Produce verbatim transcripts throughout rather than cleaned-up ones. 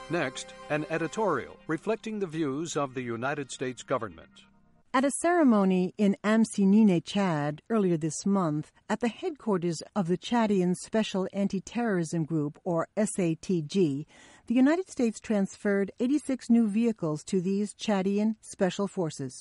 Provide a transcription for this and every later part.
Next, an editorial reflecting the views of the United States government. At a ceremony in Amsinine, Chad, earlier this month, at the headquarters of the Chadian Special Anti-Terrorism Group, or S A T G, the United States transferred eighty-six new vehicles to these Chadian special forces.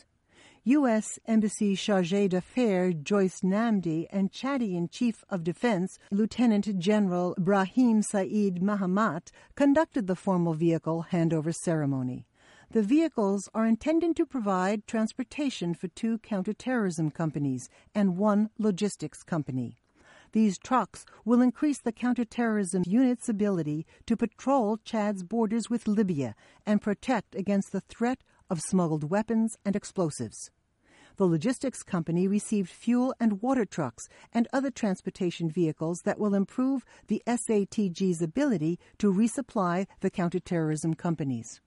U S. Embassy Chargé d'Affaires Joyce Namdi and Chadian Chief of Defense Lieutenant General Brahim Saeed Mahamat conducted the formal vehicle handover ceremony. The vehicles are intended to provide transportation for two counterterrorism companies and one logistics company. These trucks will increase the counterterrorism unit's ability to patrol Chad's borders with Libya and protect against the threat of smuggled weapons and explosives. The logistics company received fuel and water trucks and other transportation vehicles that will improve the S A T G's ability to resupply the counterterrorism companies.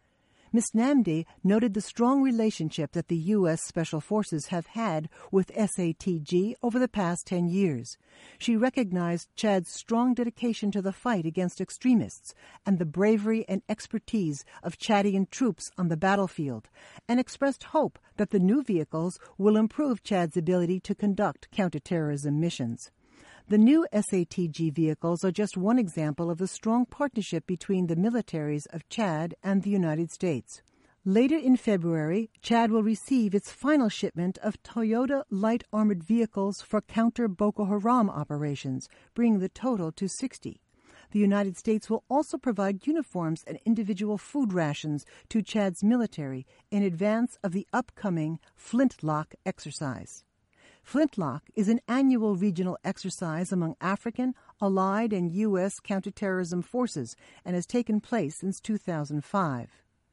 Miz Namdi noted the strong relationship that the U S. Special Forces have had with S A T G over the past ten years. She recognized Chad's strong dedication to the fight against extremists and the bravery and expertise of Chadian troops on the battlefield, and expressed hope that the new vehicles will improve Chad's ability to conduct counterterrorism missions. The new S A T G vehicles are just one example of the strong partnership between the militaries of Chad and the United States. Later in February, Chad will receive its final shipment of Toyota light armored vehicles for counter-Boko Haram operations, bringing the total to sixty. The United States will also provide uniforms and individual food rations to Chad's military in advance of the upcoming Flintlock exercise. Flintlock is an annual regional exercise among African, Allied, and U S counterterrorism forces and has taken place since two thousand five.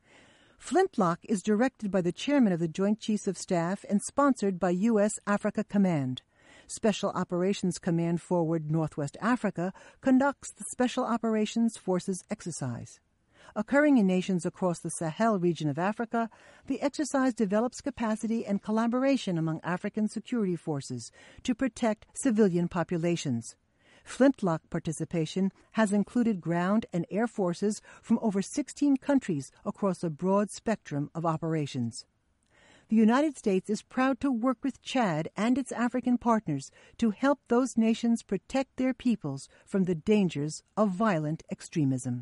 Flintlock is directed by the chairman of the Joint Chiefs of Staff and sponsored by U S. Africa Command. Special Operations Command Forward Northwest Africa conducts the Special Operations Forces exercise. Occurring in nations across the Sahel region of Africa, the exercise develops capacity and collaboration among African security forces to protect civilian populations. Flintlock participation has included ground and air forces from over sixteen countries across a broad spectrum of operations. The United States is proud to work with Chad and its African partners to help those nations protect their peoples from the dangers of violent extremism.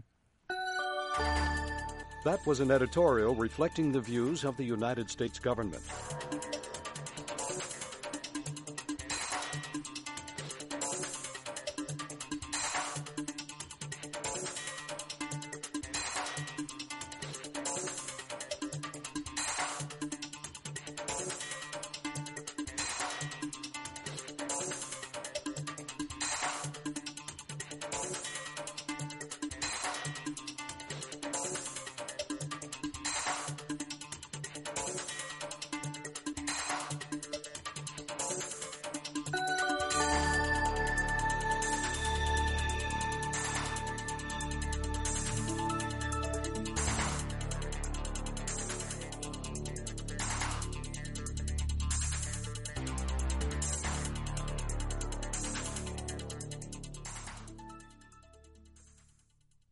That was an editorial reflecting the views of the United States government.